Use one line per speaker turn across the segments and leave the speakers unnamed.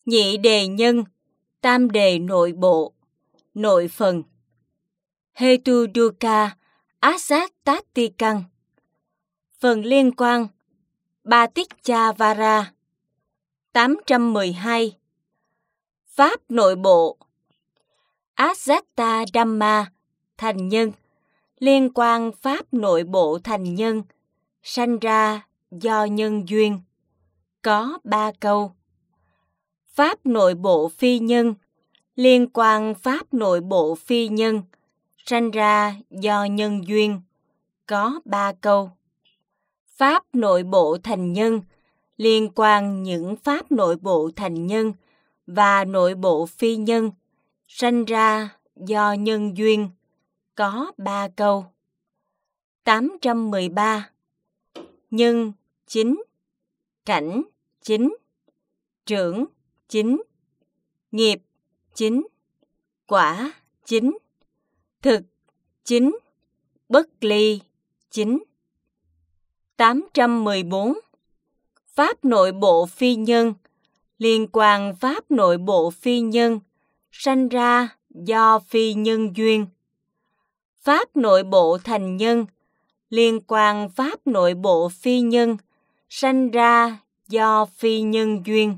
Nhị đề nhân, tam đề nội bộ, nội phần. Hetu dukkha asattatikang. Phần liên quan, Paticca-vara. 812. Pháp nội bộ, Asatta Dhamma, thành nhân, liên quan pháp nội bộ thành nhân, sanh ra do nhân duyên. Có 3 câu. Pháp nội bộ phi nhân, liên quan pháp nội bộ phi nhân, sanh ra do nhân duyên. Có 3 câu. Pháp nội bộ thành nhân, liên quan những pháp nội bộ thành nhân và nội bộ phi nhân, sanh ra do nhân duyên. Có 3 câu. 813. Nhân chính, cảnh chính, trưởng chính, nghiệp chính, quả chính, thực chính, bất ly chính. 814. Pháp nội bộ phi nhân, liên quan pháp nội bộ phi nhân, sanh ra do phi nhân duyên. Pháp nội bộ thành nhân, liên quan pháp nội bộ phi nhân, sanh ra do phi nhân duyên.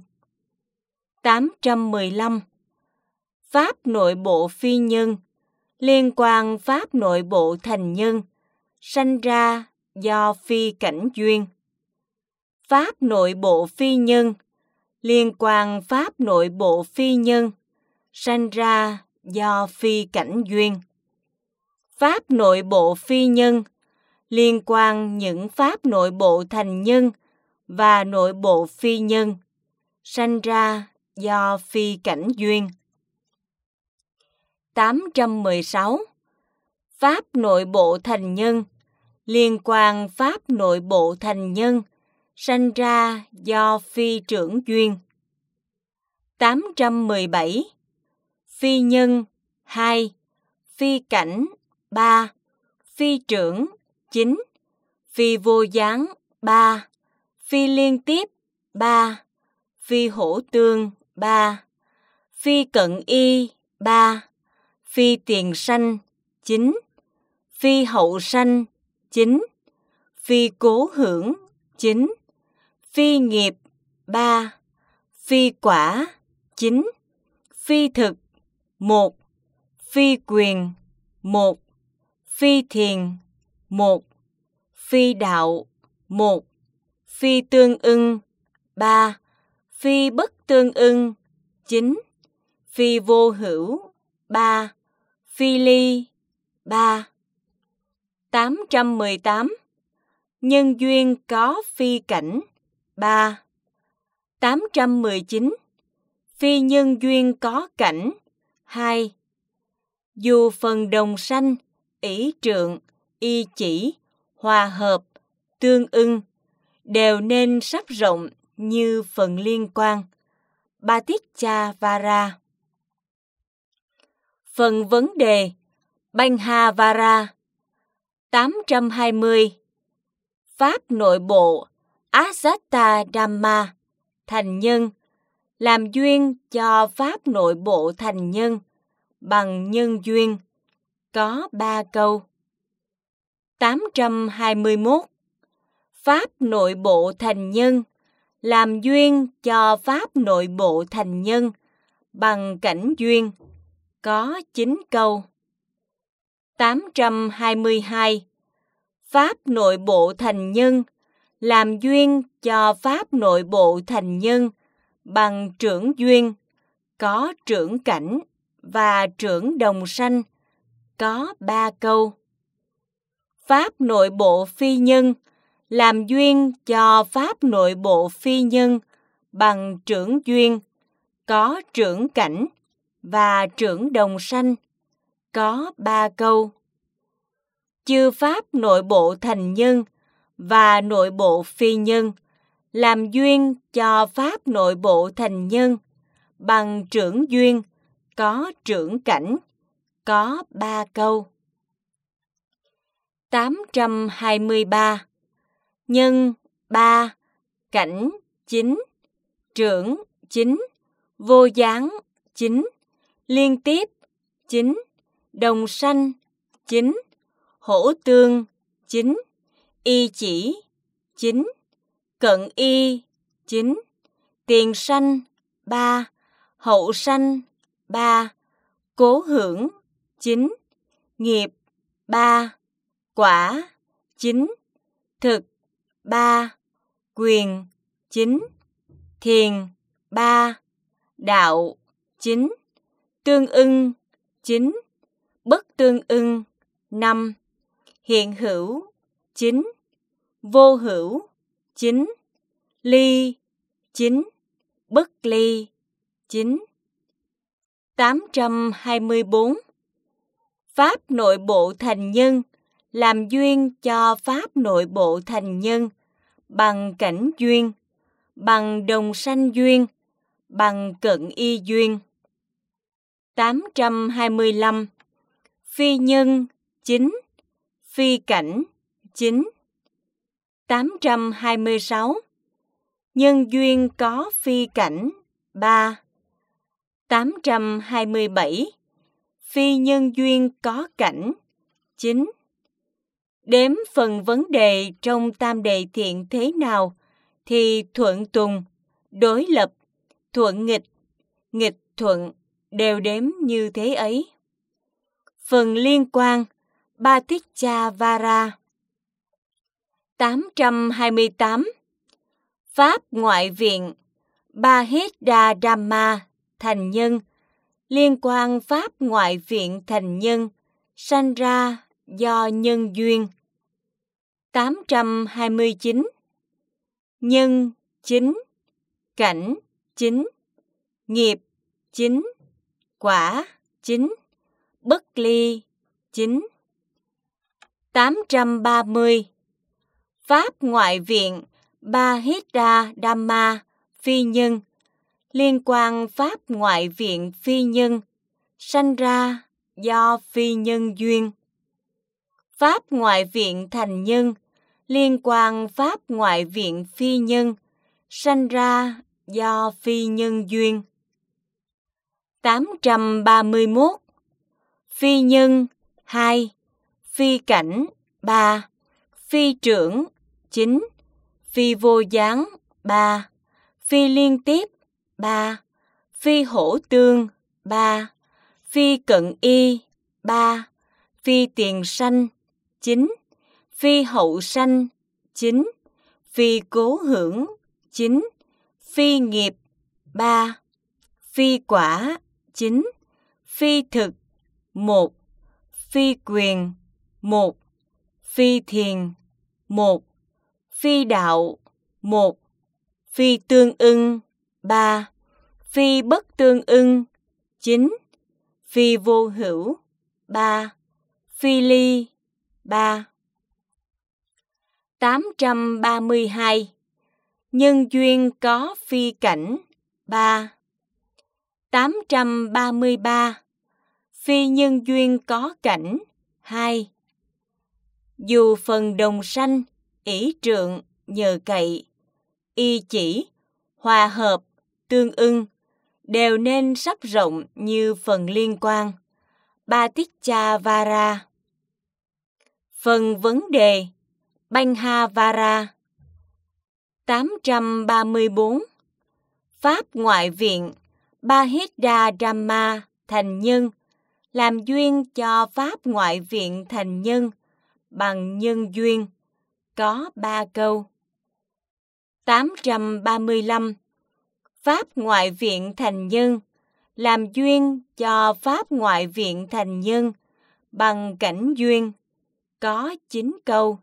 815. Pháp nội bộ phi nhân, liên quan pháp nội bộ thành nhân, sanh ra do phi cảnh duyên. Pháp nội bộ phi nhân, liên quan pháp nội bộ phi nhân, sanh ra do phi cảnh duyên. Pháp nội bộ phi nhân, liên quan những pháp nội bộ thành nhân và nội bộ phi nhân, sanh ra do phi cảnh duyên. 816. Pháp nội bộ thành nhân, liên quan pháp nội bộ thành nhân, sanh ra do phi trưởng duyên. 817. Phi nhân 2, phi cảnh 3, phi trưởng 9, phi vô gián 3, phi liên tiếp 3, phi hổ tương 3, phi cận y 3, phi tiền sanh 9, phi hậu sanh 9, phi cố hưởng 9, phi nghiệp 3, phi quả 9, phi thực 1, phi quyền 1, phi thiền 1, phi đạo 1, phi tương ưng 3, phi bất tương ưng 9, phi vô hữu 3, phi ly 3. 818. Nhân duyên có phi cảnh 3. 819. Phi nhân duyên có cảnh 2. Dù phần đồng sanh, ỷ trượng, y chỉ, hòa hợp, tương ưng, đều nên sắc rộng như phần liên quan. Paticca-vara. Phần vấn đề Banh-ha-vara. 820. Pháp nội bộ Asatta Dhamma, thành nhân, làm duyên cho pháp nội bộ thành nhân bằng nhân duyên. Có 3 câu. 821. Pháp nội bộ thành nhân, làm duyên cho pháp nội bộ thành nhân bằng cảnh duyên. Có 9 câu. 822. Pháp nội bộ thành nhân, làm duyên cho pháp nội bộ thành nhân bằng trưởng duyên. Có trưởng cảnh và trưởng đồng sanh. Có 3 câu. Pháp nội bộ phi nhân, làm duyên cho pháp nội bộ phi nhân bằng trưởng duyên. Có trưởng cảnh và trưởng đồng sanh. Có 3 câu. Chư pháp nội bộ thành nhân và nội bộ phi nhân, làm duyên cho pháp nội bộ thành nhân bằng trưởng duyên. Có trưởng cảnh. Có 3 câu. 823. Nhân 3, cảnh 9, trưởng 9, vô gián 9, liên tiếp 9, đồng sanh 9, hổ tương 9, y chỉ 9, cận y 9, tiền sanh 3, hậu sanh 3, cố hưởng 9, nghiệp 3, quả 9, thực 3, quyền 9, thiền 3, đạo 9, tương ưng 9, bất tương ưng 5, hiện hữu 9, vô hữu 9, ly 9, bất ly 9. 824. Pháp nội bộ thành nhân làm duyên cho pháp nội bộ thành nhân bằng cảnh duyên, bằng đồng sanh duyên, bằng cận y duyên. 825. Phi nhân 9, phi cảnh 9. 826. Nhân duyên có phi cảnh 3. 827. Phi nhân duyên có cảnh 9. Đếm phần vấn đề trong tam đề thiện thế nào thì thuận tùng, đối lập, thuận nghịch, nghịch thuận đều đếm như thế ấy. Phần liên quan Paticca-vara. 828. Pháp ngoại viện Bahedda Dhamma thành nhân, liên quan pháp ngoại viện thành nhân, sanh ra do nhân duyên. 829. Nhân 9, cảnh 9, nghiệp 9, quả 9, bất ly 9. 830. Pháp ngoại viện Bahedda Dhamma phi nhân, liên quan pháp ngoại viện phi nhân, sanh ra do phi nhân duyên. Pháp ngoại viện thành nhân, liên quan pháp ngoại viện phi nhân, sanh ra do phi nhân duyên. 831. Phi nhân 2, phi cảnh 3, phi trưởng 9, phi vô gián 3, phi liên tiếp 3, phi hổ tương 3, phi cận y 3, phi tiền sanh 9, phi hậu sanh 9, phi cố hưởng 9, phi nghiệp 3, phi quả 9, phi thực 1, phi quyền 1, phi thiền 1, phi đạo 1, phi tương ưng 3, phi bất tương ưng 9, phi vô hữu 3, phi ly 3. 832. Nhân duyên có phi cảnh 3. 833. Phi nhân duyên có cảnh 2. Dù phần đồng sanh, ỷ trượng, nhờ cậy, y chỉ, hòa hợp, tương ưng, đều nên sắp rộng như phần liên quan Paticca-vara. Phần vấn đề Banh-ha-vara. 834. Pháp ngoại viện Bahedda Dhamma thành nhân, làm duyên cho pháp ngoại viện thành nhân bằng nhân duyên, có 3 câu. 835. Pháp ngoại viện thành nhân, làm duyên cho pháp ngoại viện thành nhân bằng cảnh duyên, có 9 câu.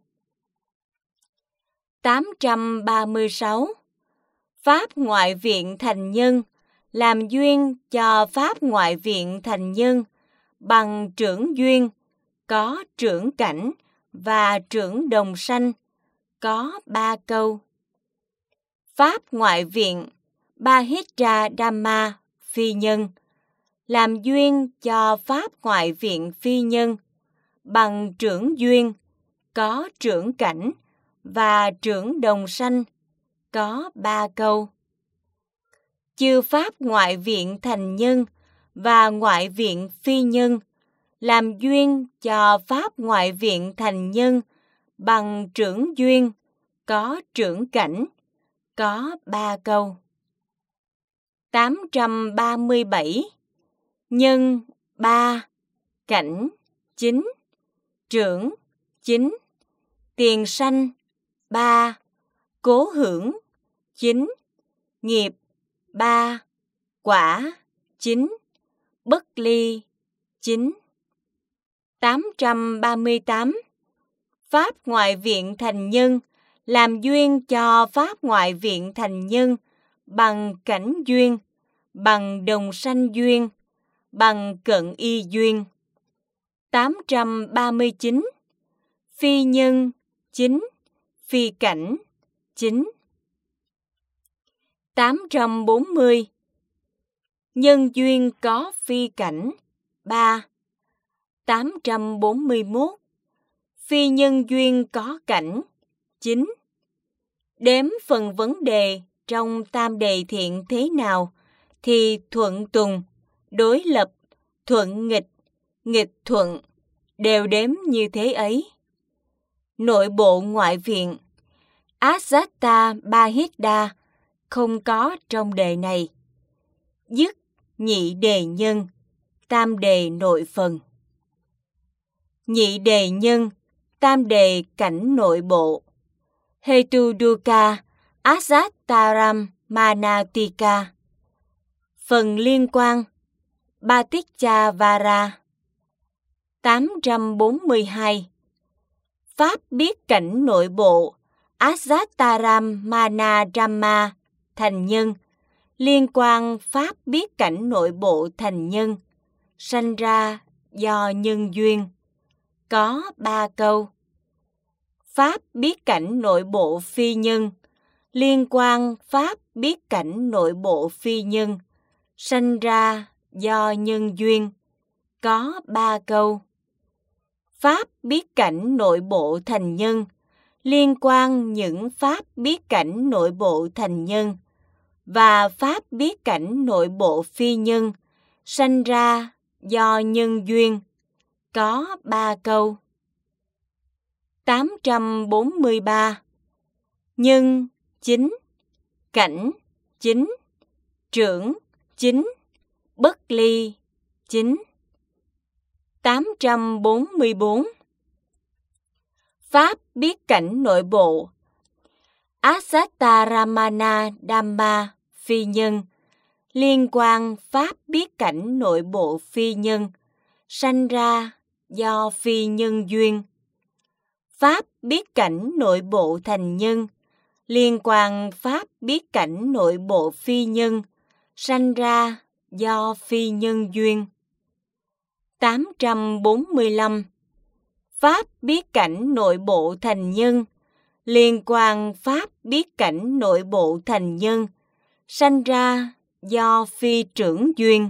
836. Pháp ngoại viện thành nhân, làm duyên cho pháp ngoại viện thành nhân bằng trưởng duyên, có trưởng cảnh và trưởng đồng sanh, có 3 câu. Pháp ngoại viện Bahedda Dhamma phi nhân, làm duyên cho pháp ngoại viện phi nhân bằng trưởng duyên, có trưởng cảnh và trưởng đồng sanh, có 3 câu. chư pháp ngoại viện thành nhân và ngoại viện phi nhân, làm duyên cho pháp ngoại viện thành nhân bằng trưởng duyên, có trưởng cảnh, có 3 câu. 837. Nhân 3, cảnh 9, trưởng 9, tiền sanh 3, cố hưởng 9, nghiệp 3, quả 9, bất ly 9. 838. Pháp ngoại viện thành nhân, làm duyên cho pháp ngoại viện thành nhân bằng cảnh duyên, bằng đồng sanh duyên, bằng cận y duyên. 839. Phi nhân 9, phi cảnh 9. 840. Nhân duyên có phi cảnh 3. 841. Phi nhân duyên có cảnh 9. Đếm phần vấn đề trong tam đề thiện thế nào thì thuận tùng, đối lập, thuận nghịch, nghịch thuận đều đếm như thế ấy. Nội bộ ngoại viện Asatta Bahida không có trong đề này. Dứt nhị đề nhân, tam đề nội phần. Nhị đề nhân, tam đề cảnh nội bộ. Hetu dukkha asattaram manatika. Phần liên quan Paticca-vara. 842. Pháp biết cảnh nội bộ Asattaram Manadhamma thành nhân, liên quan pháp biết cảnh nội bộ thành nhân, sanh ra do nhân duyên, có 3 câu. Pháp biết cảnh nội bộ phi nhân, liên quan pháp biết cảnh nội bộ phi nhân, sanh ra do nhân duyên, có 3 câu. Pháp biết cảnh nội bộ thành nhân, liên quan những pháp biết cảnh nội bộ thành nhân, và pháp biết cảnh nội bộ phi nhân, sanh ra do nhân duyên, có 3 câu. 843. Nhân 9, cảnh 9, trưởng 9, bất ly 9. 844. Pháp biết cảnh nội bộ Asattaramana Dhamma phi nhân, liên quan pháp biết cảnh nội bộ phi nhân, sanh ra do phi nhân duyên. Pháp biết cảnh nội bộ thành nhân, liên quan pháp biết cảnh nội bộ phi nhân, sanh ra do phi nhân duyên. 845. Pháp biết cảnh nội bộ thành nhân, liên quan pháp biết cảnh nội bộ thành nhân, sanh ra do phi trưởng duyên.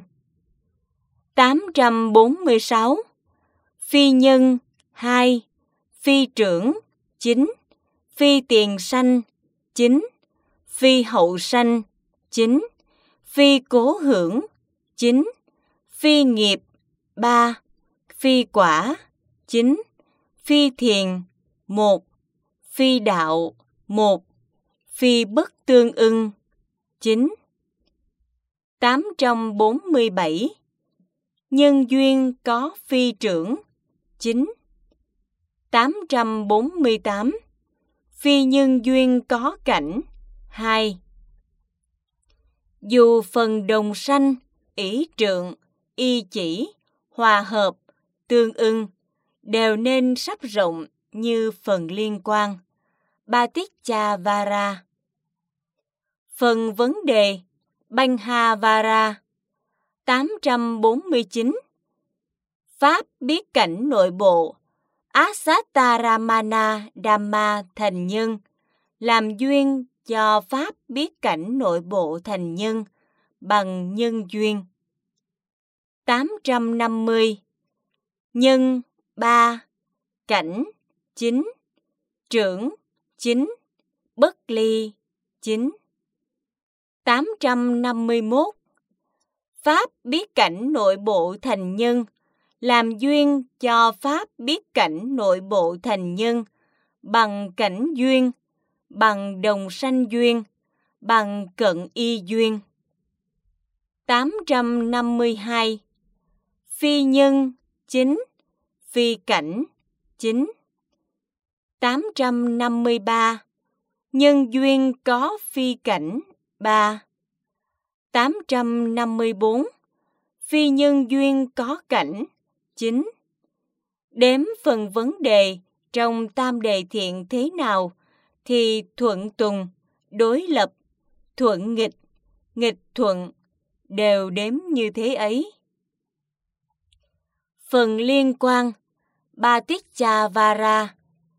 846. Phi nhân 2, phi trưởng 9, phi tiền sanh 9, phi hậu sanh 9, phi cố hưởng 9, phi nghiệp 3, phi quả 9, phi thiền 1, phi đạo 1, phi bất tương ưng 9. 847. Nhân duyên có phi trưởng 9. 848. Phi nhân duyên có cảnh 2. Dù phần đồng sanh, ỷ trượng, y chỉ, hòa hợp, tương ưng đều nên sắp rộng như phần liên quan Paticca-vara. Phần vấn đề Banh-ha-vara. 849. Pháp biết cảnh nội bộ Asattaramana Dhamma thành nhân, làm duyên cho pháp biết cảnh nội bộ thành nhân bằng nhân duyên. 850. Nhân 3, cảnh 9, trưởng 9, bất ly 9. 851. Pháp biết cảnh nội bộ thành nhân, làm duyên cho Pháp biết cảnh nội bộ thành nhân, bằng cảnh duyên, bằng đồng sanh duyên, bằng cận y duyên. 852. Phi nhân chính, phi cảnh chính. 853. Nhân duyên có phi cảnh 3. 854. Phi nhân duyên có cảnh 9. Đếm phần vấn đề trong tam đề thiện thế nào thì thuận tùng, đối lập, thuận nghịch, nghịch thuận đều đếm như thế ấy. Phần liên quan Paticca-vara.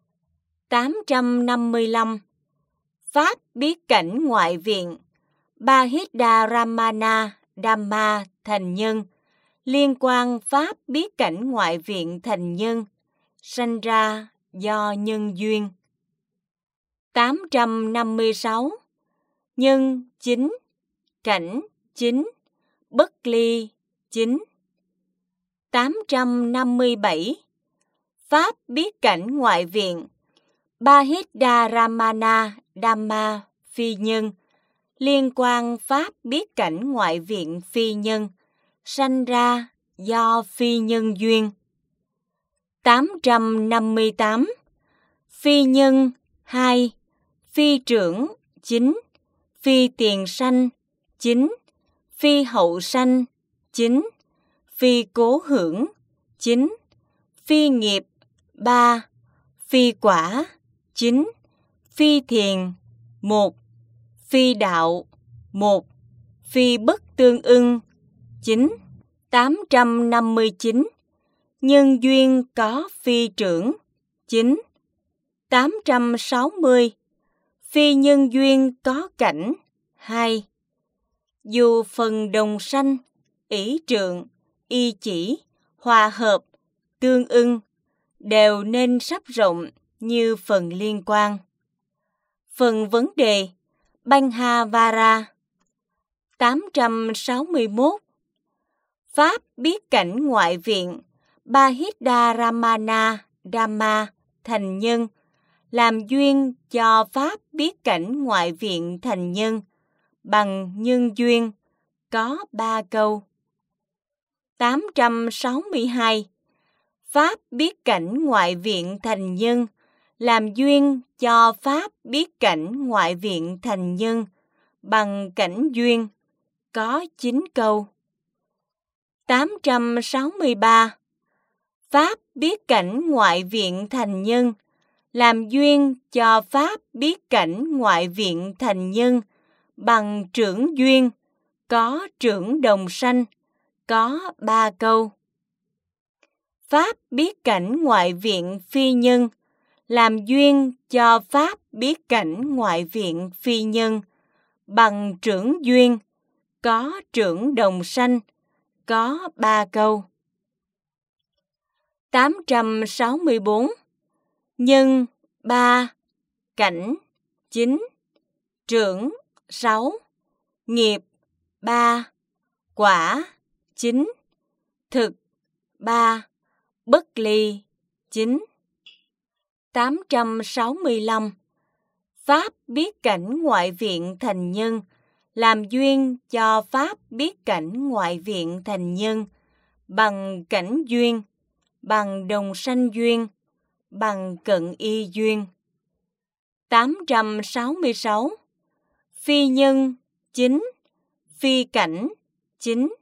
855. Pháp biết cảnh ngoại viện Bahidharamana Dhamma thành nhân, liên quan Pháp biết cảnh ngoại viện thành nhân, sanh ra do nhân duyên. 856. Nhân chính, cảnh chính, bất ly chính. 857. Pháp biết cảnh ngoại viện Bahidharamana Dhamma phi nhân, liên quan Pháp biết cảnh ngoại viện phi nhân, sanh ra do phi nhân duyên. 858. Phi nhân 2. Phi trưởng chính, phi tiền sanh chính, phi hậu sanh chính, phi cố hưởng chính, phi nghiệp 3, phi quả chính, phi thiền 1, phi đạo 1, phi bất tương ưng 9. 859. Nhân duyên có phi trưởng 9. 860. Phi nhân duyên có cảnh 2. Dù phần đồng sanh, ỷ trượng, y chỉ, hòa hợp, tương ưng đều nên sắp rộng như phần liên quan. Phần vấn đề Banh-ha-vara. 861. Pháp biết cảnh ngoại viện Bahidharamana Dhamma thành nhân, làm duyên cho Pháp biết cảnh ngoại viện thành nhân, bằng nhân duyên, có 3 câu. 862. Pháp biết cảnh ngoại viện thành nhân, làm duyên cho Pháp biết cảnh ngoại viện thành nhân, bằng cảnh duyên, có 9 câu. 863. Pháp biết cảnh ngoại viện thành nhân, làm duyên cho Pháp biết cảnh ngoại viện thành nhân, bằng trưởng duyên, có trưởng đồng sanh, có 3 câu. Pháp biết cảnh ngoại viện phi nhân, làm duyên cho Pháp biết cảnh ngoại viện phi nhân, bằng trưởng duyên, có trưởng đồng sanh, có 3 câu. 864. Nhân 3, cảnh 9, trưởng 6, nghiệp 3, quả 9, thực 3, bất ly 9. 865. Pháp biết cảnh ngoại viện thành nhân, làm duyên cho Pháp biết cảnh ngoại viện thành nhân, bằng cảnh duyên, bằng đồng sanh duyên, bằng cận y duyên. 866. Phi nhân chính, phi cảnh chính.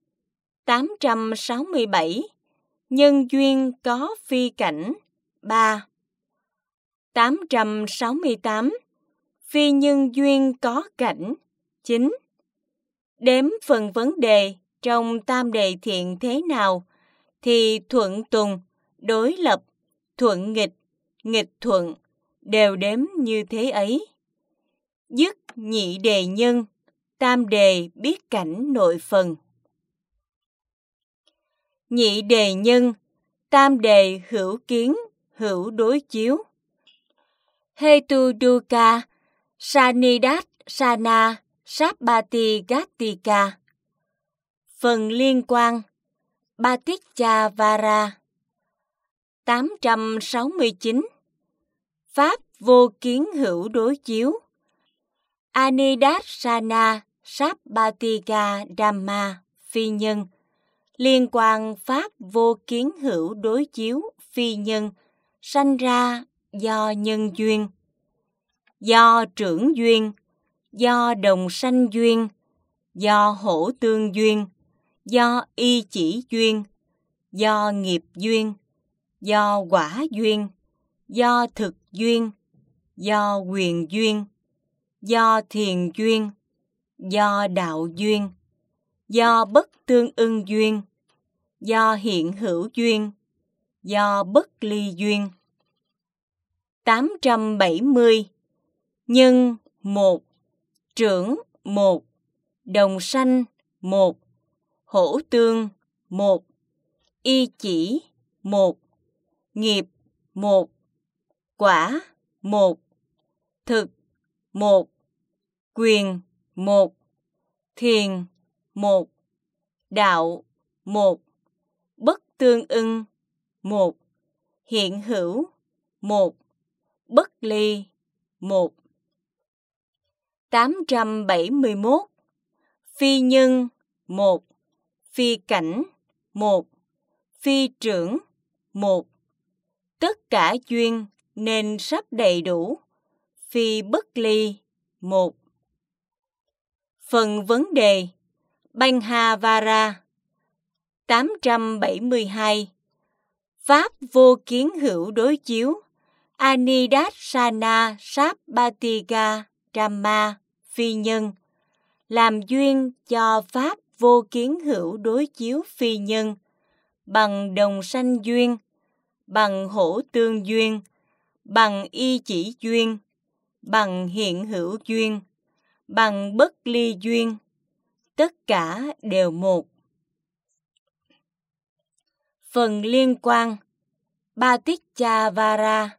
867. Nhân duyên có phi cảnh 3. 868. Phi nhân duyên có cảnh 9. Đếm phần vấn đề trong tam đề thiện thế nào thì thuận tùng, đối lập, thuận nghịch, nghịch thuận đều đếm như thế ấy. Dứt nhị đề nhân, tam đề biết cảnh nội phần. Nhị đề nhân, tam đề hữu kiến, hữu đối chiếu. Hetu dukkha, sanidat sana, Sabbatigattika. Phần liên quan Paticca-vara. 869. Pháp vô kiến hữu đối chiếu. Anidassana Sabbatiga Dhamma phi nhân. Liên quan pháp vô kiến hữu đối chiếu phi nhân sanh ra do nhân duyên, do trưởng duyên, do đồng sanh duyên, do hỗ tương duyên, do y chỉ duyên, do nghiệp duyên, do quả duyên, do thực duyên, do quyền duyên, do thiền duyên, do đạo duyên, do bất tương ưng duyên, do hiện hữu duyên, do bất ly duyên. 870. Nhân 1, trưởng 1, đồng sanh 1, hỗ tương 1, y chỉ 1, nghiệp 1, quả 1, thực 1, quyền 1, thiền 1, đạo 1, bất tương ưng 1, hiện hữu 1, bất ly 1. 871. Phi nhân 1, phi cảnh 1, phi trưởng 1. Tất cả duyên nên sắp đầy đủ, phi bất ly 1. Phần vấn đề Banh-ha-vara. 872. Pháp vô kiến hữu đối chiếu. Anidassana Sabbatiga Dhamma phi nhân. Làm duyên cho pháp vô kiến hữu đối chiếu phi nhân bằng đồng sanh duyên, bằng hỗ tương duyên, bằng y chỉ duyên, bằng hiện hữu duyên, bằng bất ly duyên. Tất cả đều một. Phần liên quan Paticca-vara.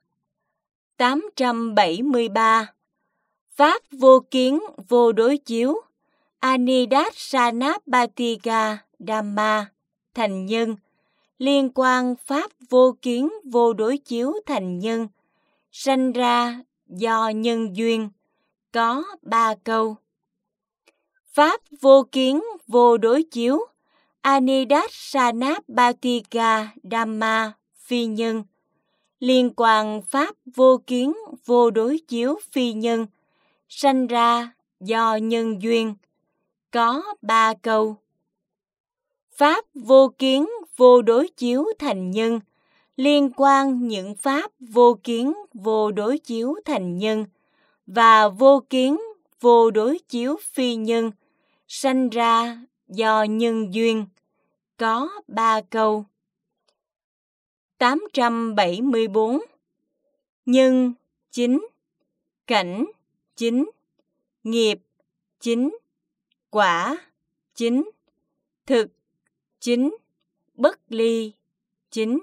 873. Pháp vô kiến vô đối chiếu. Anidassana Dhamma thành nhân. Liên quan pháp vô kiến vô đối chiếu thành nhân sanh ra do nhân duyên. Có 3 câu. Pháp vô kiến vô đối chiếu. Anidassana Dhamma phi nhân. Liên quan pháp vô kiến vô đối chiếu phi nhân sanh ra do nhân duyên. Có 3 câu. Pháp vô kiến vô đối chiếu thành nhân. Liên quan những pháp vô kiến vô đối chiếu thành nhân và vô kiến vô đối chiếu phi nhân sanh ra do nhân duyên. Có 3 câu. 874. Nhân 9, cảnh 9, nghiệp 9, quả 9, thực 9, bất ly 9.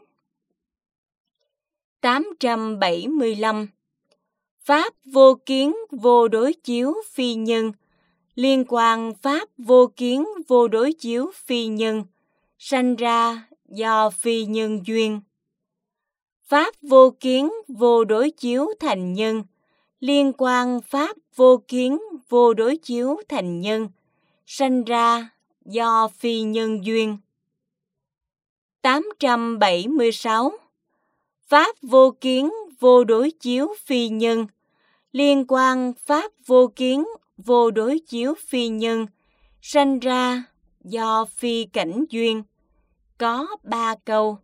875. Pháp vô kiến vô đối chiếu phi nhân. Liên quan pháp vô kiến vô đối chiếu phi nhân sanh ra do phi nhân duyên. Pháp vô kiến vô đối chiếu thành nhân. Liên quan pháp vô kiến vô đối chiếu thành nhân sanh ra do phi nhân duyên. 876. Pháp vô kiến vô đối chiếu phi nhân. Liên quan pháp vô kiến vô đối chiếu phi nhân sanh ra do phi cảnh duyên. Có 3 câu.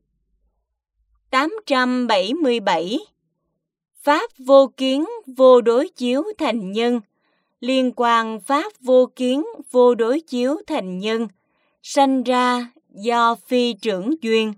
877. Pháp vô kiến vô đối chiếu thành nhân. Liên quan pháp vô kiến vô đối chiếu thành nhân sanh ra do phi trưởng duyên.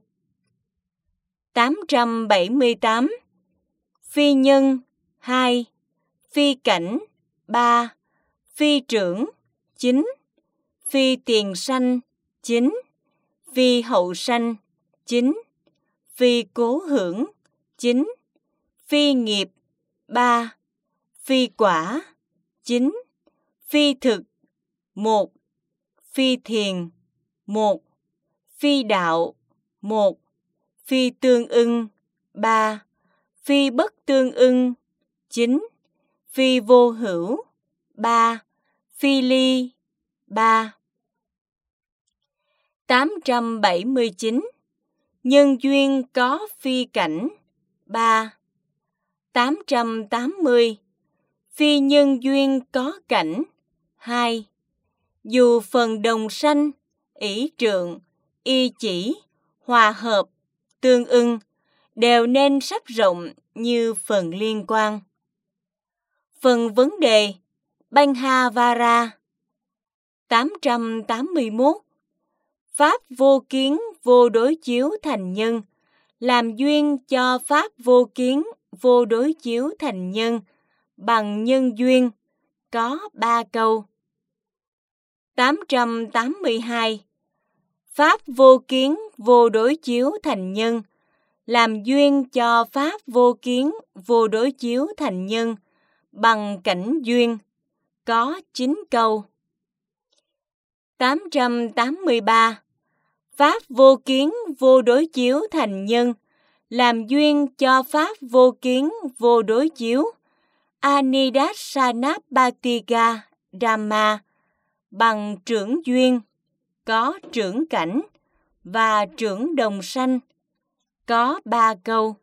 878. Phi nhân 2, phi cảnh 3, phi trưởng 9, phi tiền sanh 9, phi hậu sanh 9, phi cố hưởng 9, phi nghiệp 3, phi quả 9, phi thực 1. Phi thiền 1. Phi đạo 1. Phi tương ưng 3. Phi bất tương ưng 9. Phi vô hữu 3. Phi ly 3. 879. Nhân duyên có phi cảnh 3. 880. Phi nhân duyên có cảnh 2. Dù phần đồng sanh, ỷ trượng, y chỉ, hòa hợp, tương ưng, đều nên sắc rộng như phần liên quan. Phần vấn đề Banh-ha-va-ra. 881. Pháp vô kiến vô đối chiếu thành nhân, làm duyên cho pháp vô kiến vô đối chiếu thành nhân, bằng nhân duyên, có 3 câu. 882. Pháp vô kiến vô đối chiếu thành nhân, làm duyên cho pháp vô kiến vô đối chiếu thành nhân, bằng cảnh duyên, có 9 câu. 883. Pháp vô kiến vô đối chiếu thành nhân, làm duyên cho pháp vô kiến vô đối chiếu, Anidasanapatiga Dhamma, bằng trưởng duyên, có trưởng cảnh, và trưởng đồng sanh, có 3 câu.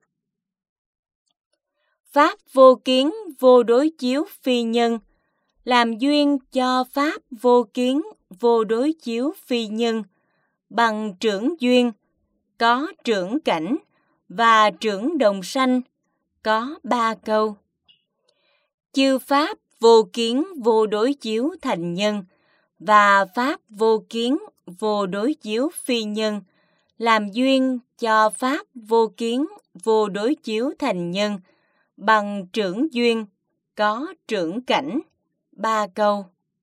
Pháp vô kiến vô đối chiếu phi nhân, làm duyên cho pháp vô kiến vô đối chiếu phi nhân, bằng trưởng duyên, có trưởng cảnh, và trưởng đồng sanh, có 3 câu. Chư pháp vô kiến vô đối chiếu thành nhân, và pháp vô kiến vô đối chiếu phi nhân, làm duyên cho pháp vô kiến vô đối chiếu thành nhân, bằng trưởng duyên, có trưởng cảnh, 3 câu.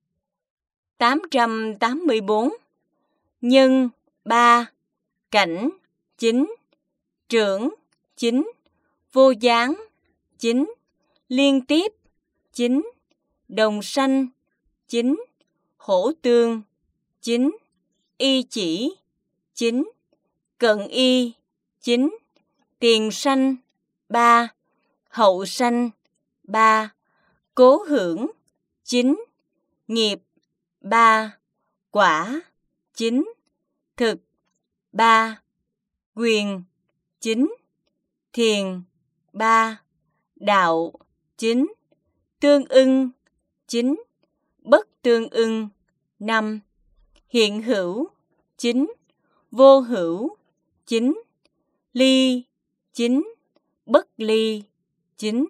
884. Nhân 3, cảnh 9, trưởng 9, vô gián 9, liên tiếp 9, đồng sanh 9, hỗ tương 9, y chỉ 9, cận y 9, tiền sanh 3, hậu sanh 3, cố hưởng 9, nghiệp 3, quả 9, thực 3, quyền 9, thiền 3, đạo 9, tương ưng 9, bất tương ưng 5, hiện hữu 9, vô hữu 9, ly 9, bất ly 9.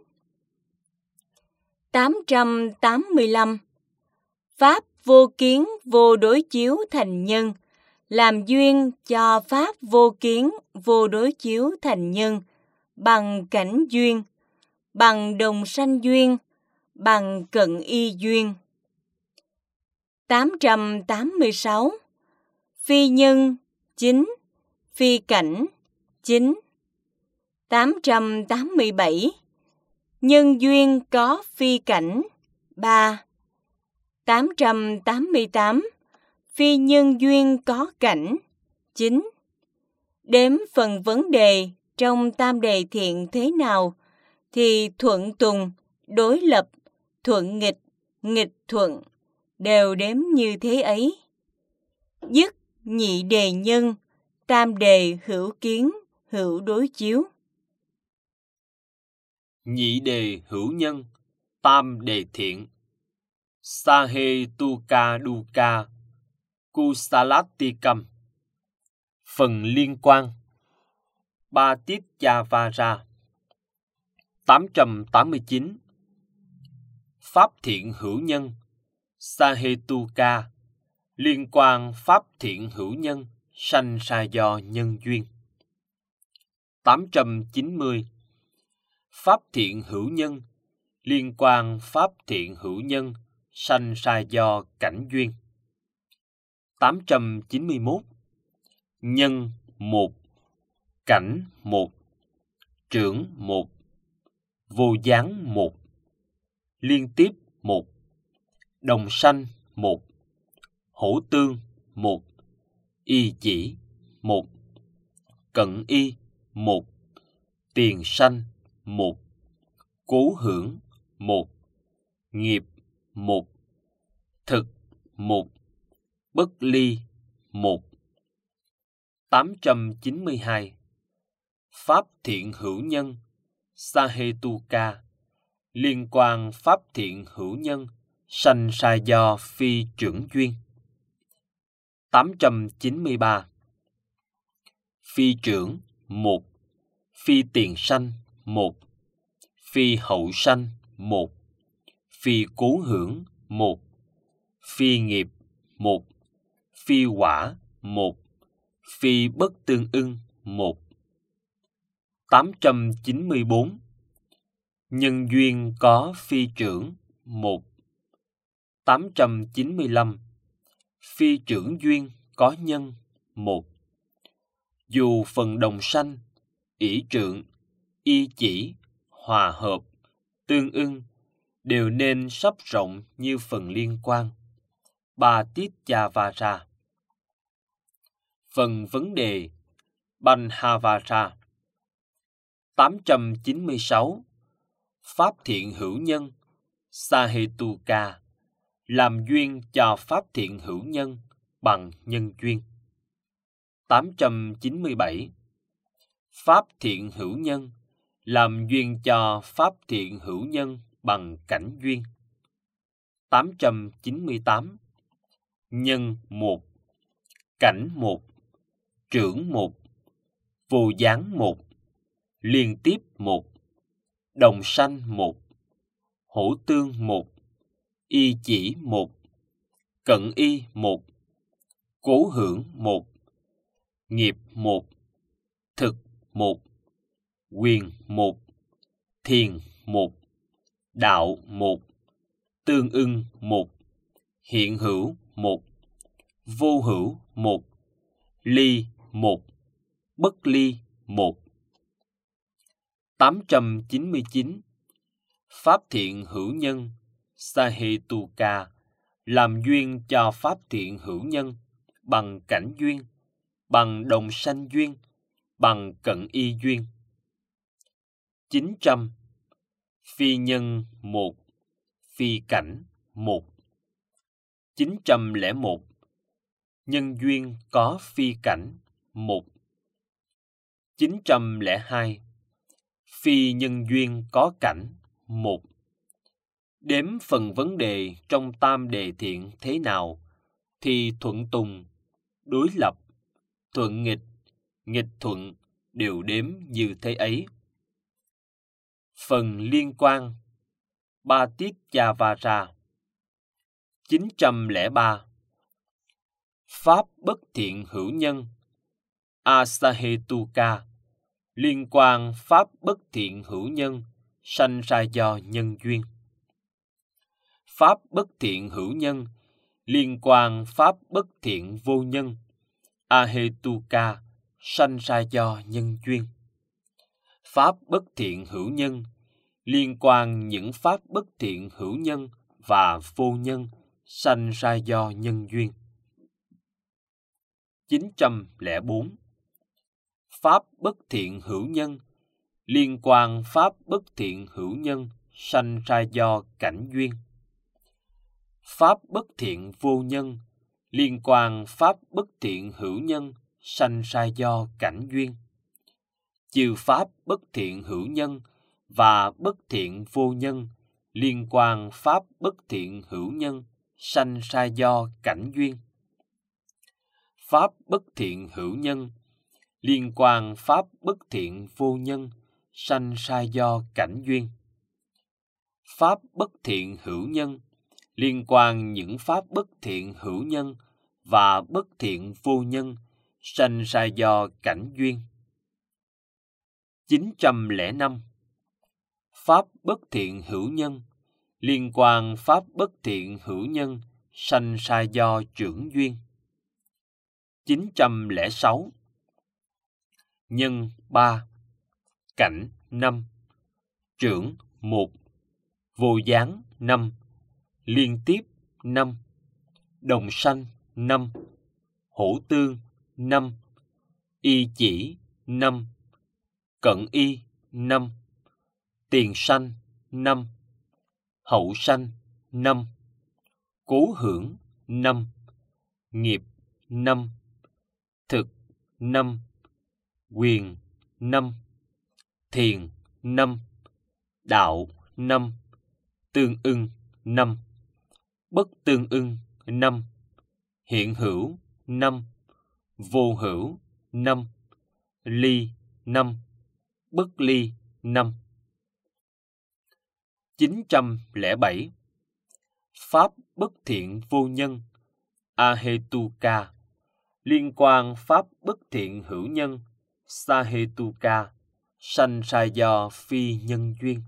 885. Pháp vô kiến vô đối chiếu thành nhân, làm duyên cho pháp vô kiến vô đối chiếu thành nhân, bằng cảnh duyên, bằng đồng sanh duyên, bằng cận y duyên. 886. Phi nhân 9, phi cảnh 9. 887. Nhân duyên có phi cảnh 3. 888. Phi nhân duyên có cảnh 9. Đếm phần vấn đề trong tam đề thiện thế nào, thì thuận tùng, đối lập, thuận nghịch, nghịch thuận, đều đếm như thế ấy. Dứt nhị đề nhân, tam đề hữu kiến, hữu đối chiếu.
Nhị đề hữu nhân, tam đề thiện. Sahetuka duka kusalatikam. Phần liên quan Patitavara. 889. Pháp thiện hữu nhân, Sahetuka, liên quan pháp thiện hữu nhân sanh ra do nhân duyên. 890. Pháp thiện hữu nhân, liên quan pháp thiện hữu nhân sanh ra do cảnh duyên. 891. Nhân 1, cảnh 1, trưởng 1, vô gián 1, liên tiếp 1, đồng sanh 1, hổ tương 1, y chỉ 1, cận y 1, tiền sanh 1, cố hưởng 1, nghiệp 1, thực 1, bất ly 1. 892. Pháp thiện hữu nhân Sahetuka, liên quan pháp thiện hữu nhân sanh ra do phi trưởng duyên. 893. Phi trưởng 1, phi tiền sanh 1, phi hậu sanh 1, phi cố hưởng 1, phi nghiệp 1, phi quả 1, phi bất tương ưng 1. 894. Nhân duyên có phi trưởng 1. 895. Phi trưởng duyên có nhân 1. Dù phần đồng sanh, ỷ trượng, y chỉ, hòa hợp, tương ưng đều nên sắp rộng như phần liên quan. Ba tiết cha vara. Phần vấn đề Banhavara. 896. Pháp thiện hữu nhân Sahetuka, làm duyên cho pháp thiện hữu nhân bằng nhân duyên. 897. Pháp thiện hữu nhân, làm duyên cho pháp thiện hữu nhân bằng cảnh duyên. 898. Nhân 1, cảnh 1, trưởng 1, vô gián 1, liên tiếp 1, đồng sanh 1, hổ tương 1, y chỉ 1, cận y 1, cố hưởng 1, nghiệp 1, thực 1, quyền 1, thiền 1, đạo 1, tương ưng 1, hiện hữu 1, vô hữu 1, ly 1, bất ly 1. 899. Pháp thiện hữu nhân Sahetuka, làm duyên cho pháp thiện hữu nhân bằng cảnh duyên, bằng đồng sanh duyên, bằng cận y duyên. 900. Phi nhân 1, phi cảnh 1. 901. Nhân duyên có phi cảnh 1. 902. Phi nhân duyên có cảnh 1. Đếm phần vấn đề trong tam đề thiện thế nào thì thuận tùng, đối lập, thuận nghịch, nghịch thuận đều đếm như thế ấy. Phần liên quan Ba tiết cha vara. 903. Pháp bất thiện hữu nhân Asahetuka, liên quan pháp bất thiện hữu nhân sanh ra do nhân duyên. Pháp bất thiện hữu nhân liên quan pháp bất thiện vô nhân Ahetuka, sanh ra do nhân duyên. Pháp bất thiện hữu nhân liên quan những pháp bất thiện hữu nhân và vô nhân sanh ra do nhân duyên. 904. Pháp bất thiện hữu nhân liên quan pháp bất thiện hữu nhân sanh ra do cảnh duyên. Pháp bất thiện vô nhân liên quan pháp bất thiện hữu nhân sanh ra do cảnh duyên. Chư pháp bất thiện hữu nhân và bất thiện vô nhân liên quan pháp bất thiện hữu nhân sanh ra do cảnh duyên. Pháp bất thiện hữu nhân liên quan pháp bất thiện vô nhân sanh ra do cảnh duyên. Pháp bất thiện hữu nhân liên quan những pháp bất thiện hữu nhân và bất thiện vô nhân sanh ra do cảnh duyên. 905. Pháp bất thiện hữu nhân liên quan pháp bất thiện hữu nhân sanh ra do trưởng duyên. 906. Nhân 3, cảnh 5, trưởng 1, vô gián 5, liên tiếp 5, đồng sanh 5. Hữu tương 5. Y chỉ 5. Cận y 5. Tiền sanh 5. Hậu sanh 5. Cố hưởng 5. Nghiệp 5. Thực 5. Quyền 5. Thiền 5. Đạo 5. Tương ưng 5. Bất tương ưng 5. Hiện hữu 5. Vô hữu 5. Ly 5. Bất ly 5. 907. Pháp bất thiện vô nhân Ahetuka. Liên quan pháp bất thiện hữu nhân Sahetuka, sanh ra do phi nhân duyên.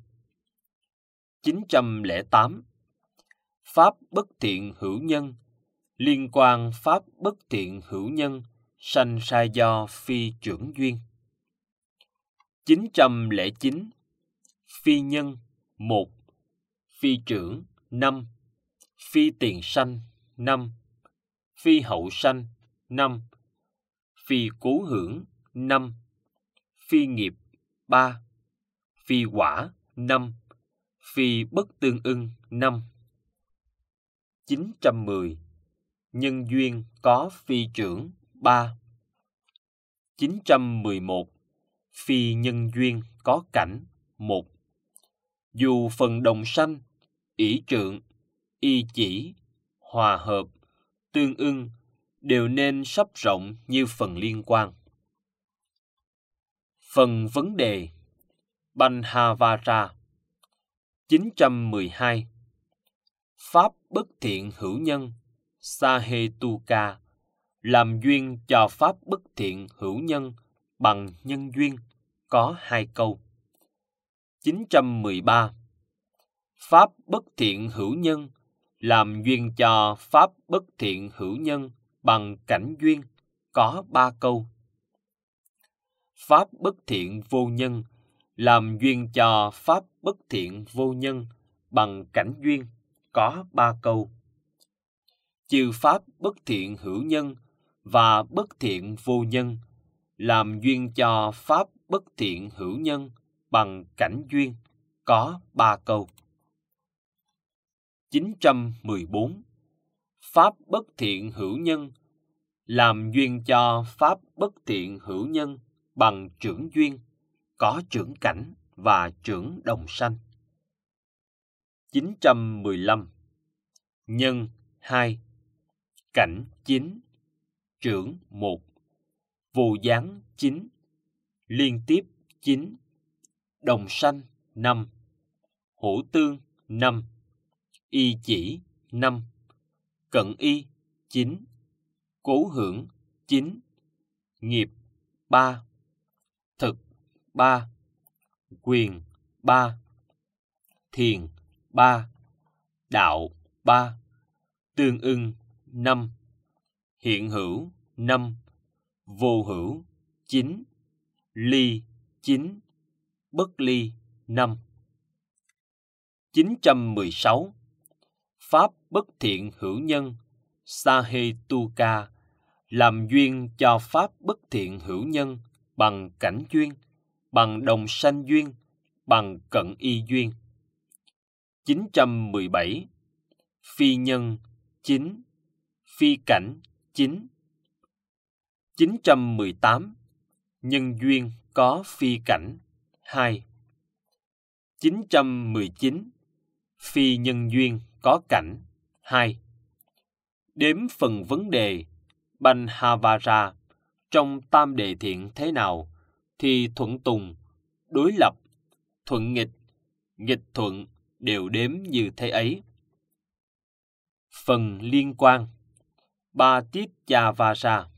908. Pháp bất thiện hữu nhân. Liên quan pháp bất thiện hữu nhân sanh ra do phi trưởng duyên. 909. Phi nhân 1. Phi trưởng 5. Phi tiền sanh 5. Phi hậu sanh 5. Phi cố hưởng 5. Phi nghiệp 3. Phi quả 5. Phi bất tương ưng 5. 910. Nhân duyên có phi trưởng 3. 911. Phi nhân duyên có cảnh 1. Dù phần đồng sanh, ỷ trượng, y chỉ, hòa hợp, tương ưng đều nên sắp rộng như phần liên quan. Phần vấn đề Banhavara. 912. Pháp bất thiện hữu nhân Sahetuka, làm duyên cho pháp bất thiện hữu nhân bằng nhân duyên, có 2 câu. 913. Pháp bất thiện hữu nhân, làm duyên cho pháp bất thiện hữu nhân bằng cảnh duyên, có 3 câu. Pháp bất thiện vô nhân, làm duyên cho pháp bất thiện vô nhân bằng cảnh duyên, có 3 câu. Chư pháp bất thiện hữu nhân và bất thiện vô nhân, làm duyên cho pháp bất thiện hữu nhân bằng cảnh duyên, có 3 câu. 914. Pháp bất thiện hữu nhân, làm duyên cho pháp bất thiện hữu nhân bằng trưởng duyên, có trưởng cảnh và trưởng đồng sanh. 915. Nhân 2. Cảnh 9. Trưởng 1. Vô gián 9. Liên tiếp 9. Đồng sanh 5. Hữu tương 5. Y chỉ 5. Cận y 9. Cố hưởng 9. Nghiệp 3. Thực 3. Quyền 3. Thiền 3. Đạo 3. Tương ưng 5. Hiện hữu 5. Vô hữu 9. Ly 9. Bất ly 5. 916. Pháp bất thiện hữu nhân Sahetuka, làm duyên cho pháp bất thiện hữu nhân bằng cảnh duyên, bằng đồng sanh duyên, bằng cận y duyên. 917. Phi nhân 9. Phi cảnh 9. 918. Nhân duyên có phi cảnh 2. 919. Phi nhân duyên có cảnh 2. Đếm phần vấn đề Banhavara trong tam đề thiện thế nào thì thuận tùng, đối lập, thuận nghịch, nghịch thuận đều đếm như thế ấy. Phần liên quan Bhatitchavara.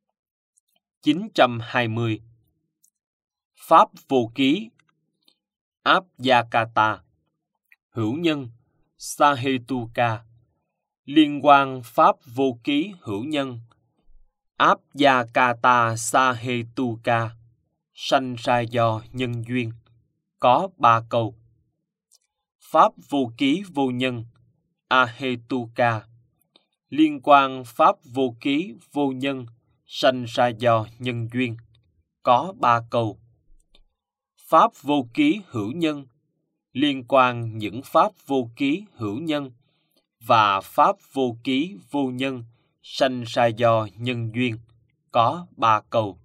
920. Pháp vô ký Abhyakata. Hữu nhân Sahetuka. Liên quan pháp vô ký hữu nhân Abhyakata Sahetuka, sanh ra do nhân duyên, có 3 câu. Pháp vô ký vô nhân Ahetuka. liên quan pháp vô ký vô nhân, sanh ra do nhân duyên, có 3 câu. Pháp vô ký hữu nhân, liên quan những pháp vô ký hữu nhân, và pháp vô ký vô nhân, sanh ra do nhân duyên, có 3 câu.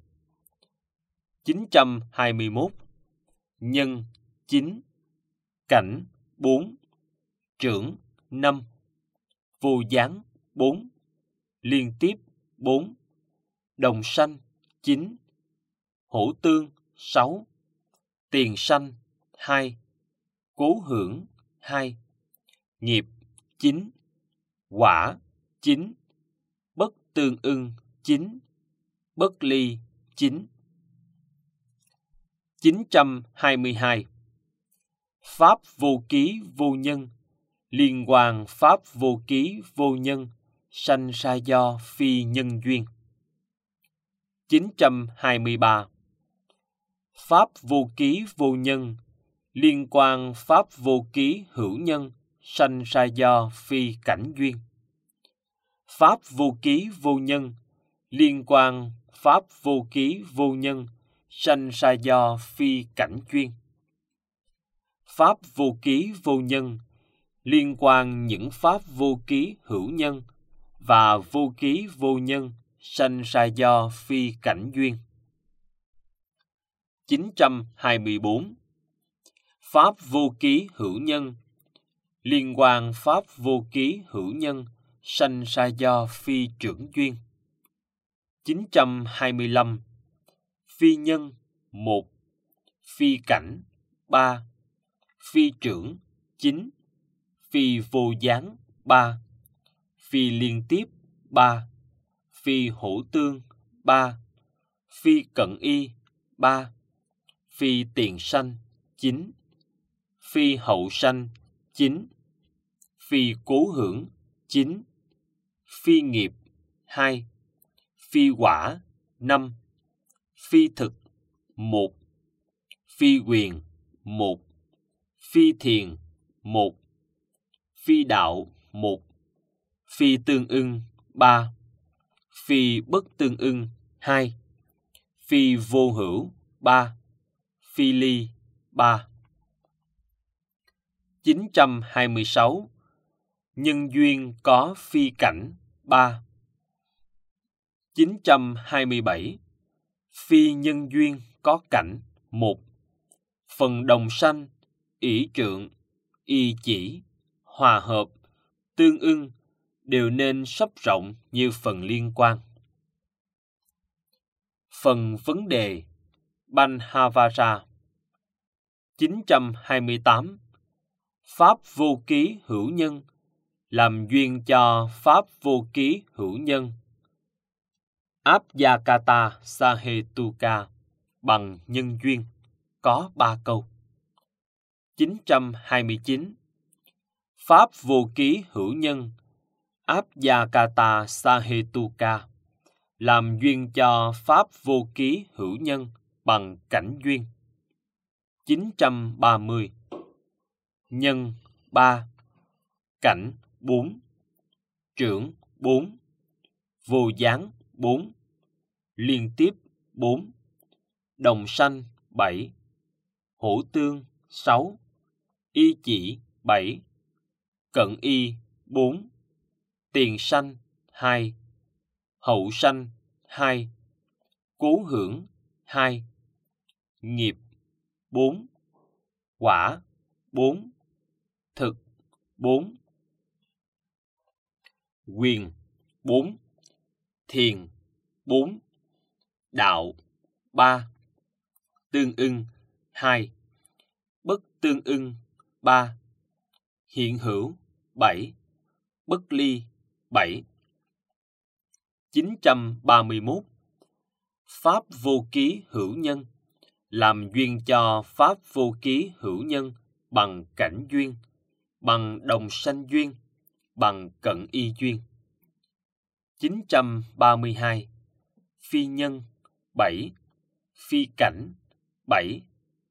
921. Nhân 9, cảnh 4, trưởng 5, vô gián 4, liên tiếp 4, đồng sanh 9, hữu tương 6, tiền sanh 2, cố hưởng 2, nghiệp 9, quả 9, bất tương ưng 9, bất ly 9. 922. Pháp vô ký vô nhân, liên quan pháp vô ký vô nhân, sanh ra do phi nhân duyên. 923. Pháp vô ký vô nhân, liên quan pháp vô ký hữu nhân, sanh ra do phi cảnh duyên. Pháp vô ký vô nhân, liên quan pháp vô ký vô nhân, sanh ra do phi cảnh duyên. Pháp vô ký vô nhân, liên quan những pháp vô ký hữu nhân, và vô ký vô nhân, sanh ra do phi cảnh duyên. 924. Pháp vô ký hữu nhân, liên quan pháp vô ký hữu nhân, sanh ra do phi trưởng duyên. 925. Phi nhân 1, phi cảnh 3, phi trưởng 9, phi vô gián 3, phi liên tiếp 3, phi hữu tương 3, phi cận y 3, phi tiền sanh 9, phi hậu sanh 9, phi cố hưởng 9, phi nghiệp 2, phi quả 5, phi thực 1, phi quyền 1, phi thiền 1, phi đạo 1, phi tương ưng 3, phi bất tương ưng 2, phi vô hữu 3, phi ly 3. 926. Nhân duyên có phi cảnh 3. 927. Phi nhân duyên có cảnh 1. Phần đồng sanh, ỷ trượng, y chỉ, hòa hợp, tương ưng đều nên sắp rộng như phần liên quan. Phần vấn đề Banhavara. 928. Pháp vô ký hữu nhân, làm duyên cho pháp vô ký hữu nhân. Abhyakata Sahetuka, bằng nhân duyên, có 3 câu. 929. Pháp vô ký hữu nhân, Abhyakata Sahetuka, làm duyên cho pháp vô ký hữu nhân bằng cảnh duyên. 930. Nhân 3, cảnh 4, trưởng 4, vô gián 4, liên tiếp 4, đồng sanh 7, hữu tương 6, y chỉ 7, cận y 4, tiền sanh 2, hậu sanh 2, cố hưởng 2, nghiệp 4, quả 4, thực 4, quyền 4, thiền 4, đạo 3, tương ưng 2, bất tương ưng 3, hiện hữu 7, bất ly 7. 931. Pháp vô ký hữu nhân, làm duyên cho pháp vô ký hữu nhân bằng cảnh duyên, bằng đồng sanh duyên, bằng cận y duyên. 932. Phi nhân 7, phi cảnh 7.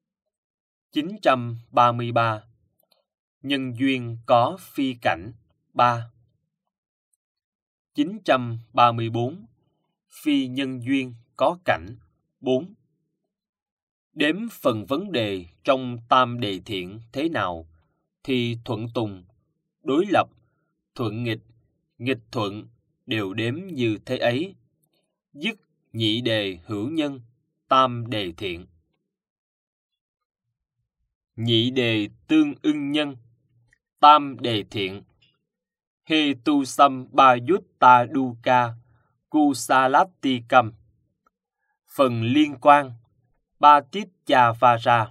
933. Nhân duyên có phi cảnh 3. 934. Phi nhân duyên có cảnh 4. Đếm phần vấn đề trong tam đề thiện thế nào thì thuận tùng, đối lập, thuận nghịch, nghịch thuận đều đếm như thế ấy. Dứt nhị đề hữu nhân, tam đề thiện. Nhị đề tương ưng nhân, tam đề thiện. He tu sam ba yutta duka kusalatikam. Phần liên quan ba tiết cha vara.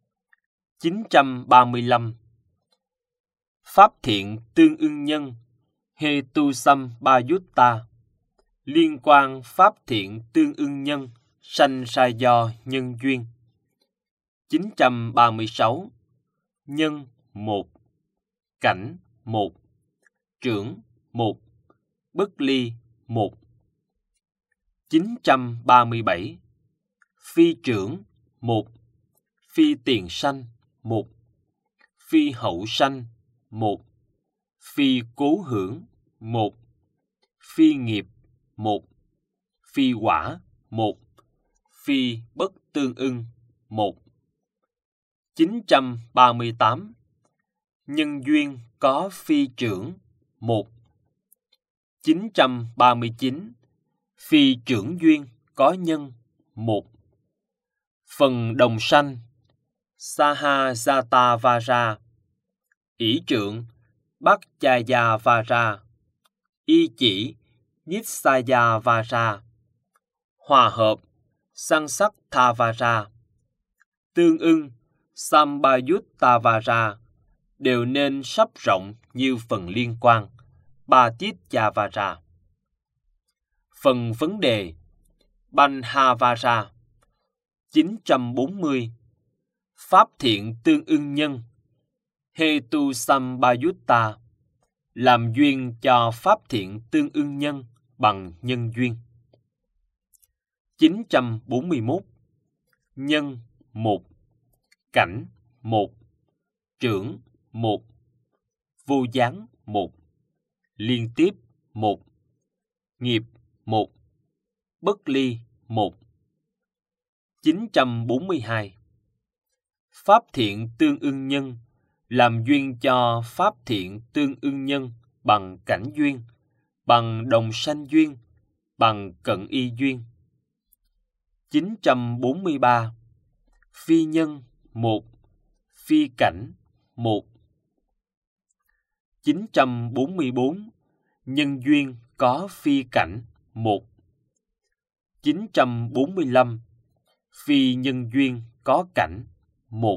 935. Pháp thiện tương ưng nhân, he tu sam ba yutta. Liên quan pháp thiện tương ưng nhân, sanh ra do nhân duyên. 936. Nhân 1, cảnh 1, trưởng 1, bất ly 1. 937. Phi trưởng 1, phi tiền sanh 1, phi hậu sanh 1, phi cố hưởng 1, phi nghiệp 1, phi quả 1, phi bất tương ưng 1. 938. Nhân duyên có phi trưởng 1. 939. Phi trưởng duyên có nhân 1. Phần đồng sanh Sahajata Vara. Ỷ trượng Bhakkaya Vara. Y chỉ Nissaya Vara. Hòa hợp Sansakta Vara. Tương ưng Sambayutta Vara đều nên sắp rộng như phần liên quan ba tiết cha Vara. Phần vấn đề Banhavara. 940. Pháp thiện tương ưng nhân, Hetu Sambayutta. Làm duyên cho pháp thiện tương ưng nhân bằng nhân duyên. 941. Nhân 1, cảnh 1, trưởng 1, vô gián 1, liên tiếp 1, nghiệp 1, bất ly 1. 942. Pháp thiện tương ưng nhân, làm duyên cho pháp thiện tương ưng nhân bằng cảnh duyên, bằng đồng sanh duyên, bằng cận y duyên. 943. Phi nhân 1, phi cảnh 1. 944. Nhân duyên có phi cảnh 1. 945. Phi nhân duyên có cảnh 1.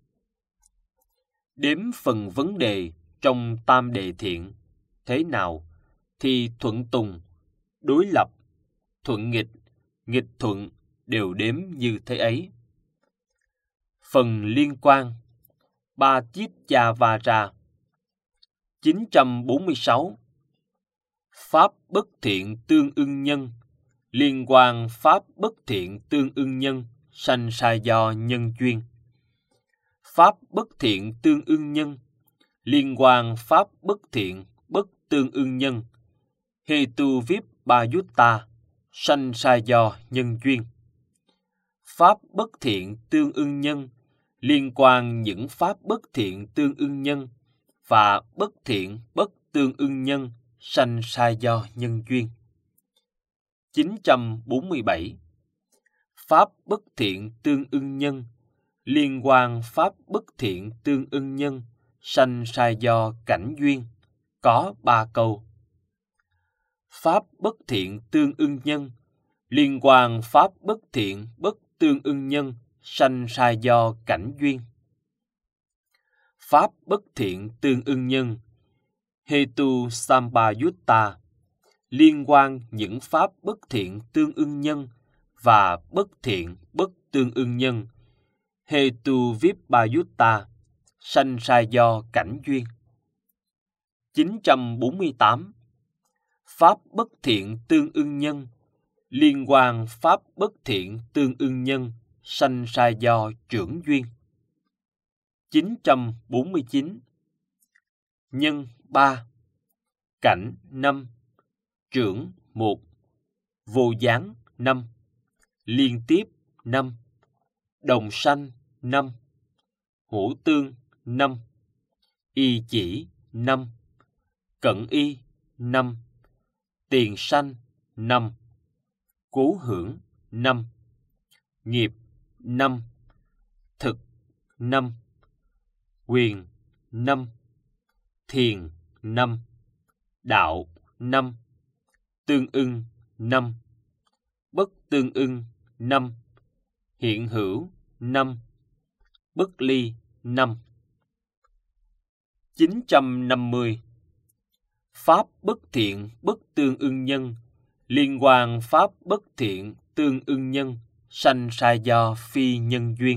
Đếm phần vấn đề trong tam đề thiện thế nào thì thuận tùng, đối lập, thuận nghịch, nghịch thuận đều đếm như thế ấy. Phần liên quan ba tiết cha Vara. 946. Pháp bất thiện tương ưng nhân, liên quan pháp bất thiện tương ưng nhân, sanh ra do nhân duyên. Pháp bất thiện tương ưng nhân, liên quan pháp bất thiện bất tương ưng nhân, Hetu Vipayutta, sanh ra do nhân duyên. Pháp bất thiện tương ưng nhân, liên quan những pháp bất thiện tương ưng nhân và bất thiện bất tương ưng nhân, sanh ra do nhân duyên. 947. Pháp bất thiện tương ưng nhân, liên quan pháp bất thiện tương ưng nhân, sanh ra do cảnh duyên, có 3 câu. Pháp bất thiện tương ưng nhân, liên quan pháp bất thiện bất tương ưng nhân, sanh ra do cảnh duyên. Pháp bất thiện tương ưng nhân, Hetu Sambayutta, liên quan những pháp bất thiện tương ưng nhân và bất thiện bất tương ưng nhân, Hetu Vipayutta, sanh ra do cảnh duyên. 948. Pháp bất thiện tương ưng nhân, liên quan pháp bất thiện tương ưng nhân, sanh ra do trưởng duyên. 949. Nhân 3, cảnh 5, trưởng 1, vô gián 5, liên tiếp 5, đồng sanh 5, hữu tương 5, y chỉ 5, cận y 5, tiền sanh 5, cố hưởng 5, nghiệp 5, thực 5, quyền 5, thiền 5, đạo 5, tương ưng 5, bất tương ưng 5, hiện hữu 5, bất ly 5. 950. Pháp bất thiện bất tương ưng nhân, liên quan pháp bất thiện tương ưng nhân, sanh ra do phi nhân duyên.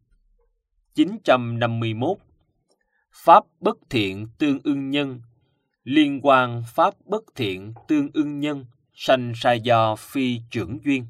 951. Pháp bất thiện tương ưng nhân, liên quan pháp bất thiện tương ưng nhân, sanh ra do phi trưởng duyên.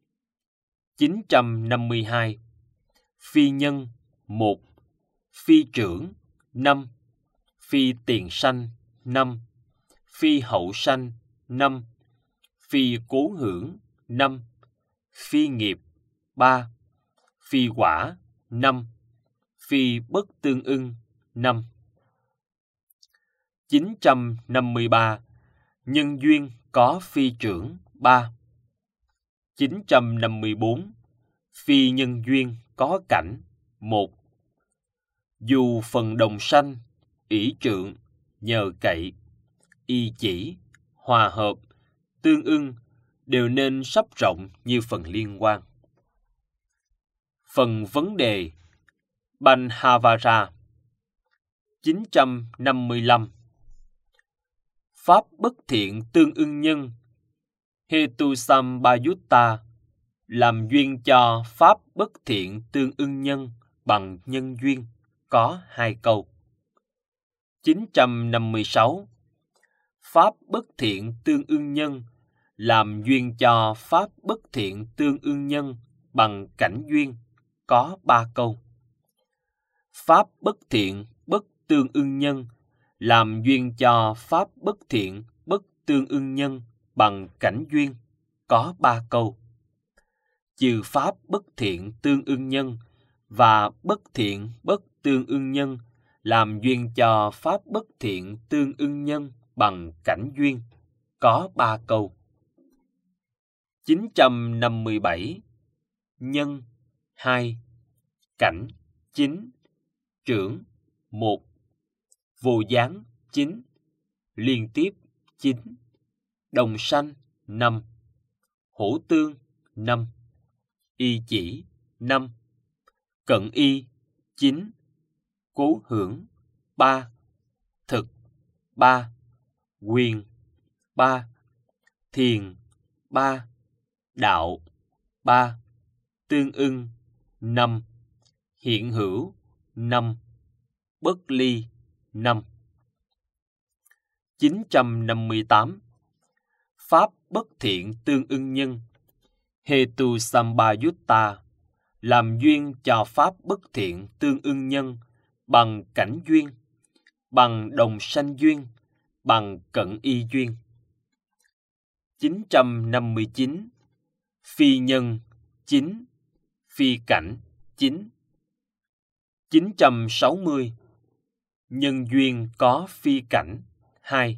952. Phi nhân 1, phi trưởng 5, phi tiền sanh 5, phi hậu sanh 5, phi cố hưởng 5, phi nghiệp 3, phi quả 5, phi bất tương ưng 5. 953. Nhân duyên có phi trưởng 3. 954. Phi nhân duyên có cảnh 1. Dù phần đồng sanh, ỷ trượng, nhờ cậy, y chỉ, hòa hợp, tương ưng đều nên sắp rộng như phần liên quan. Phần vấn đề Banhavara. 955. Pháp bất thiện tương ưng nhân, Hetu Sambayutta, làm duyên cho pháp bất thiện tương ưng nhân bằng nhân duyên, có 2 câu. 956. Pháp bất thiện tương ưng nhân, làm duyên cho pháp bất thiện tương ưng nhân bằng cảnh duyên, có 3 câu. Pháp bất thiện bất tương ưng nhân, làm duyên cho pháp bất thiện bất tương ưng nhân bằng cảnh duyên, có 3 câu. Trừ pháp bất thiện tương ưng nhân và bất thiện bất tương ưng nhân, làm duyên cho pháp bất thiện tương ưng nhân bằng cảnh duyên, có 3 câu. 957. Nhân 2, cảnh 9, trưởng 1, vô gián 9, liên tiếp 9, đồng sanh 5, hữu tương 5, y chỉ 5, cận y 9, cố hưởng 3, thực 3, quyền 3, thiền 3, đạo 3, tương ưng 5, hiện hữu 5, bất ly 5. 958. Pháp bất thiện tương ưng nhân, Hetu Sambayutta, làm duyên cho pháp bất thiện tương ưng nhân bằng cảnh duyên, bằng đồng sanh duyên, bằng cận y duyên. 959. Phi nhân 9, phi cảnh 9. 960. Nhân duyên có phi cảnh 2.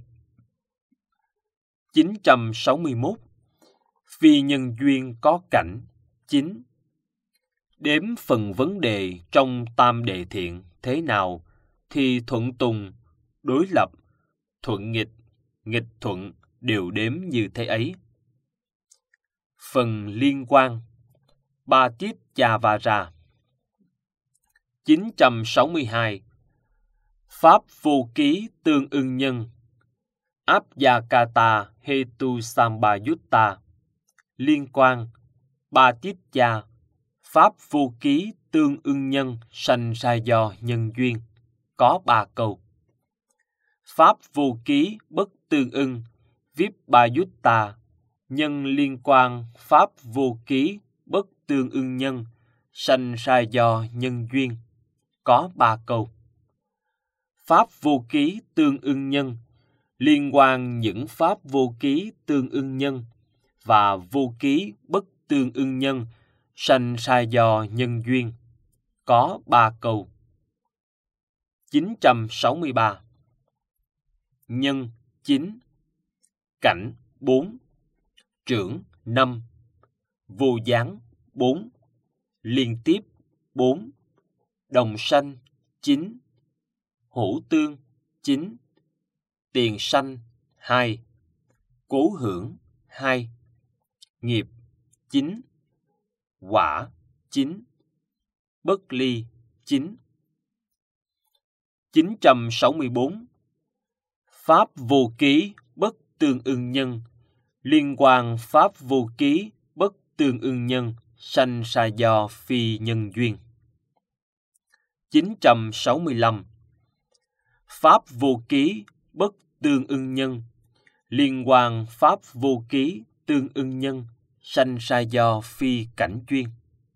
961. Phi nhân duyên có cảnh 9. Đếm phần vấn đề trong tam đề thiện thế nào thì thuận tùng, đối lập, thuận nghịch, nghịch thuận đều đếm như thế ấy. Phần liên quan Patitchavara. 962. Pháp vô ký tương ưng nhân, Abhyakata Hetu Sambayutta, liên quan Patitcha, pháp vô ký tương ưng nhân sanh ra do nhân duyên, có 3 câu. Pháp vô ký bất tương ưng Vipayutta, nhân liên quan pháp vô ký bất tương ưng nhân sanh ra do nhân duyên, có 3 câu. Pháp vô ký tương ưng nhân liên quan những pháp vô ký tương ưng nhân và vô ký bất tương ưng nhân sanh ra do nhân duyên. Có 3 câu. 963. Nhân 9, cảnh 4, trưởng 5, vô gián 4, liên tiếp 4, đồng sanh 9, hữu tương 9, tiền sanh 2, cố hưởng 2, nghiệp 9, quả 9, bất ly 9. 964. Pháp vô ký bất tương ưng nhân, liên quan pháp vô ký bất tương ưng nhân sanh ra do phi nhân duyên. 965. Pháp vô ký bất tương ưng nhân, liên quan pháp vô ký tương ưng nhân sanh ra do phi cảnh duyên.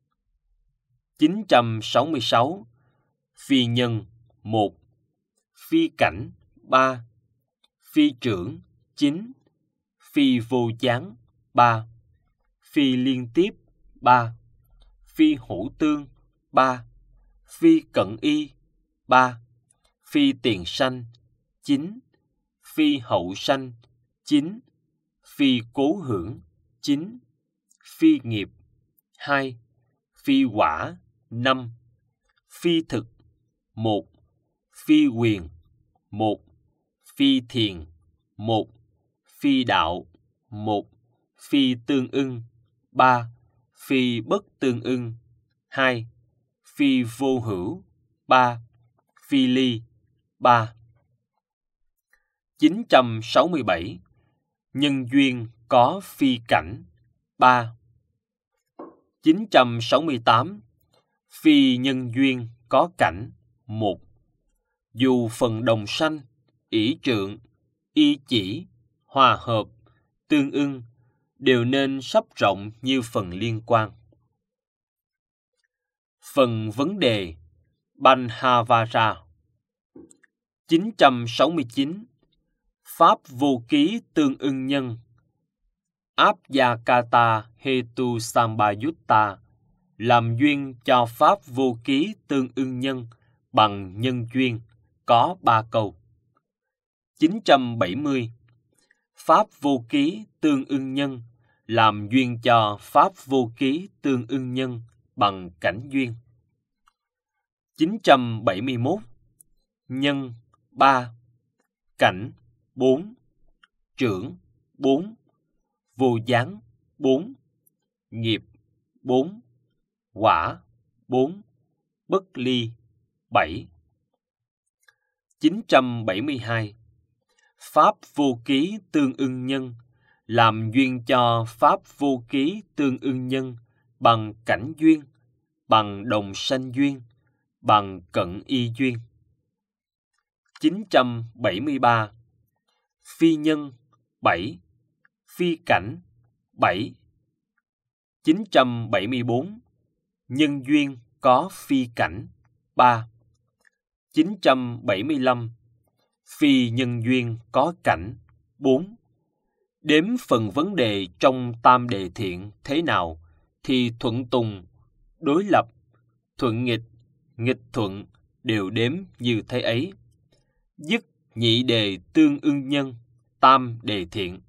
966. Phi nhân 1, phi cảnh 3, phi trưởng 9, phi vô gián 3, phi liên tiếp 3, phi hữu tương 3, phi cận y 3, phi tiền sanh 9, phi hậu sanh 9, phi cố hưởng 9, phi nghiệp 2, phi quả 5, phi thực 1, phi quyền 1, phi thiền 1, phi đạo 1, phi tương ưng 3, phi bất tương ưng 2, phi vô hữu 3, phi ly 3. 967. Nhân duyên có phi cảnh 3. 968. Phi nhân duyên có cảnh 1. Dù phần đồng sanh, ỷ trượng, y chỉ, hòa hợp, tương ưng đều nên sắp rộng như phần liên quan. Phần vấn đề Banhavara. 969. Pháp vô ký tương ưng nhân Abhyakata hetu sambayutta, làm duyên cho pháp vô ký tương ưng nhân bằng nhân duyên, có 3 câu. 970. Pháp vô ký tương ưng nhân làm duyên cho pháp vô ký tương ưng nhân bằng cảnh duyên. 971. Nhân 3, cảnh 4, trưởng 4, vô gián 4, nghiệp 4, quả 4, bất ly 7. 972. Pháp vô ký tương ưng nhân làm duyên cho pháp vô ký tương ưng nhân bằng cảnh duyên, bằng đồng sanh duyên, bằng cận y duyên. 973. Phi nhân 7, phi cảnh 7. 974. Nhân duyên có phi cảnh 3. 975. Phi nhân duyên có cảnh 4. Đếm phần vấn đề trong tam đề thiện thế nào thì thuận tùng, đối lập, thuận nghịch, nghịch thuận đều đếm như thế ấy. Dứt nhị đề tương ưng nhân, tam đề thiện.